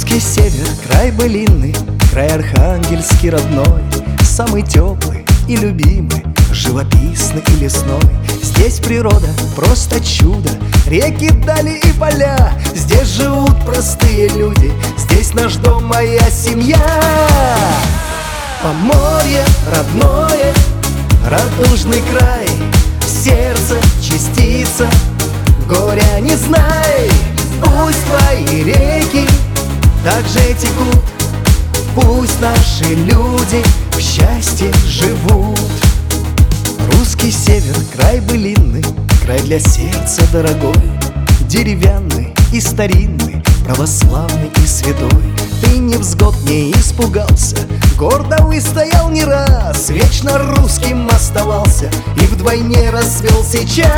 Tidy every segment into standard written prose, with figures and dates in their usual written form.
Русский север, край былинный, край архангельский родной, самый теплый и любимый, живописный и лесной. Здесь природа просто чудо, реки, дали и поля. Здесь живут простые люди, здесь наш дом, моя семья. Поморье родное, радужный край, в сердце частица, горя не знай. Пусть твои реки также текут, пусть наши люди в счастье живут. Русский север, край былинный, край для сердца дорогой, деревянный и старинный, православный и святой. Ты невзгод не испугался, гордо выстоял не раз, вечно русским оставался и вдвойне расцвел сейчас.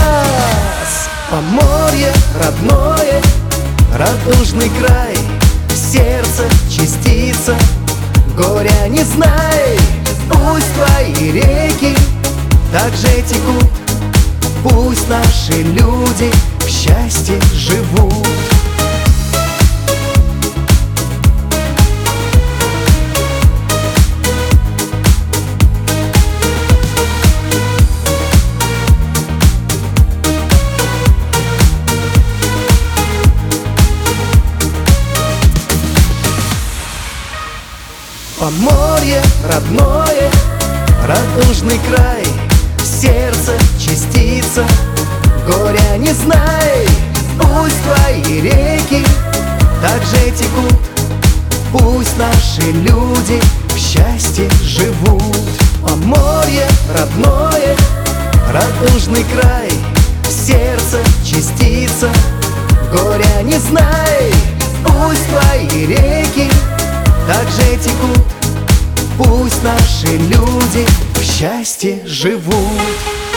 Поморье родное, радужный край, в сердце частица, горя не знай. Пусть твои реки также текут, пусть наши люди в счастье живут. Поморье родное, радужный край, в сердце частица, горя не знай. Пусть твои реки также текут, пусть наши люди в счастье живут. Поморье родное, радужный край, в сердце частица, горя не знай. Пусть твои реки также текут, пусть наши люди в счастье живут.